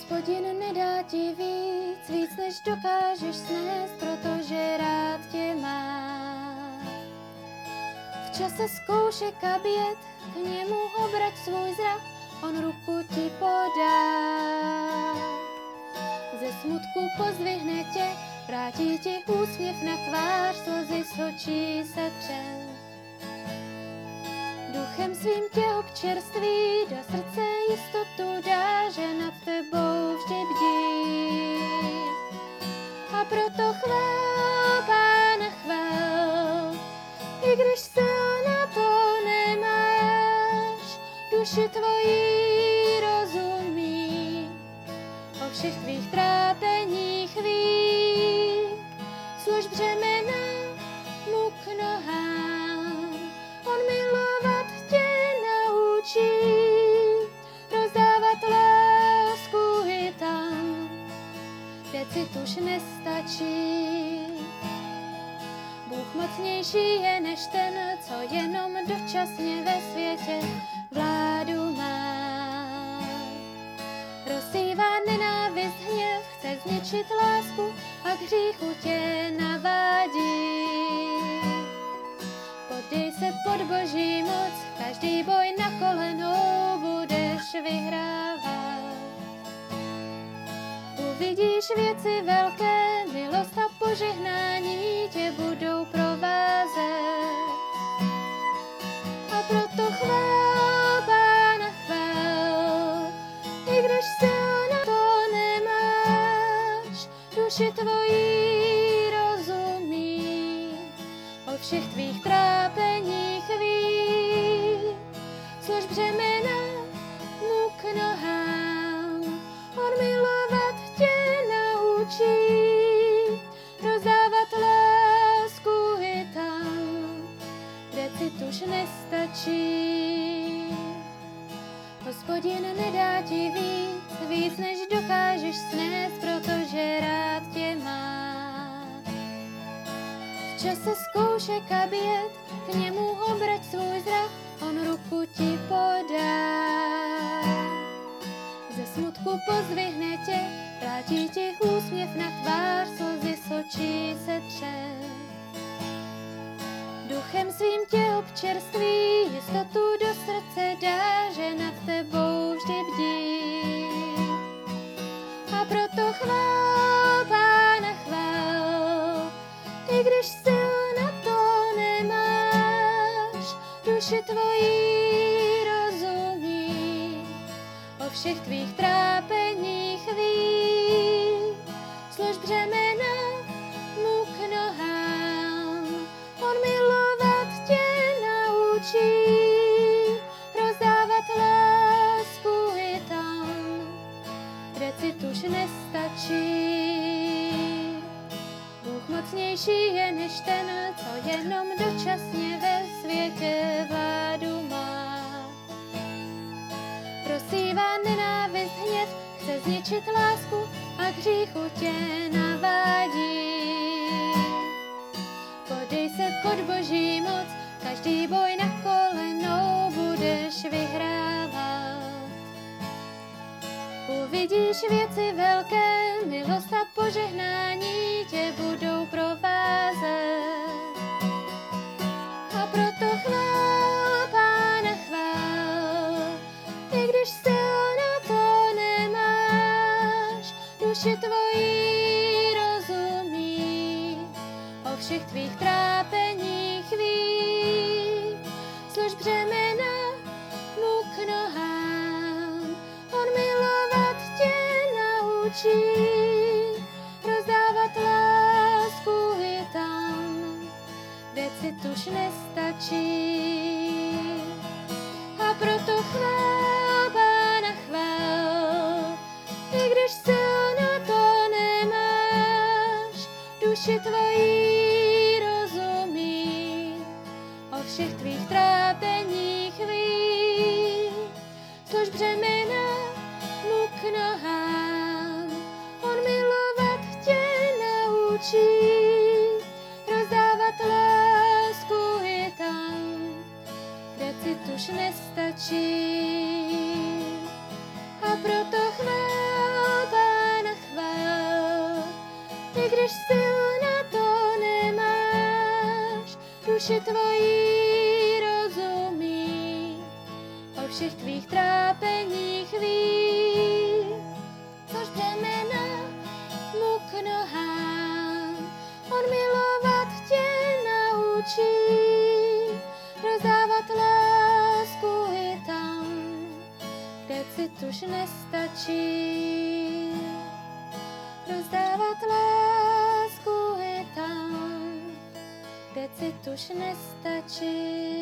Hospodin nedá ti víc než dokážeš snést, protože rád tě má. V čase zkoušek a běd k němu obrať svůj zrak, on ruku ti podá. Ze smutku pozdvihne tě, vrátí ti úsměv na tvář, slzy z očí setře. Duchem svým tě občerství, do srdce jistotu dá, že nad tebou vždy bdí. A proto chvál, Pána chvál, i když sil na to nemáš, duši tvojí rozumí, o všech tvých trápeních ví, slož břemena mu k nohám, on milovat tě naučí, rozdávat lásku i tam, kde cit už nestačí. Bůh mocnější je než ten, co jenom dočasně ve světě vládu má. Rozsývá nenávist, hněv, chce zničit lásku a k hříchu tě navádí. Podej se pod Boží moc, každý boj na kolenou budeš vyhrávat. Uvidíš věci velké, milost a požehnání tě budou provázet. A proto chvál, Pána chvál, i když sil na to nemáš, duši tvojí rozumí, o všech tvých trápeních ví, slož břemena mu k nohám, on milovat tě naučí, rozdávat lásku i tam, kde cit už nestačí. Hospodin nedá ti víc než dokážeš snést, protože rád tě má. V čase zkoušek a běd k němu obrať svůj zrak, on ruku ti podá. Ze smutku pozdvihne tě, vrátí ti úsměv na tvář, slzy z očí setře. Duchem svým tě občerství, jistotu do srdce dá, že nad tebou vždy bdí. A proto chvál, Pána chvál, i když sil na to nemáš, duši tvojí rozumí, o všech tvých trápeních ví, slož břemena mu k nohám, on milovat tě naučí, rozdávat lásku i tam, kde cit už nestačí. Bůh mocnější je než ten, co jenom dočasně ve světě vládu má. Rozsývá nenávist, hněv, chce zničit lásku a k hříchu tě navádí. Podej se pod Boží moc, každý boj na kolenou budeš vyhrávat. Uvidíš věci velké, milost a požehnání tě budou provázet. A proto chvál, Pána chvál, i když sil na to nemáš, duši tvojí rozumí, o všech tvých trápeních ví, slož břemena mu k nohám, on milovat tě naučí, rozdávat lásku i tam, kde cit už nestačí. A proto chvál, Pána chvál, i když sil na to nemáš, duši tvojí rozumí, o všech tvých trápeních ví, slož břemena mu k nohám, on milovat tě naučí, rozdávat lásku i tam, kde cit už nestačí. A proto chvál, když sil na to nemáš, duši tvojí rozumí, o všech tvých trápeních ví, což břemena mu k nohám, on milovat tě naučí, rozdávat lásku i tam, kde cit už nestačí. Rozdávat lásku i tam, kde cit už nestačí.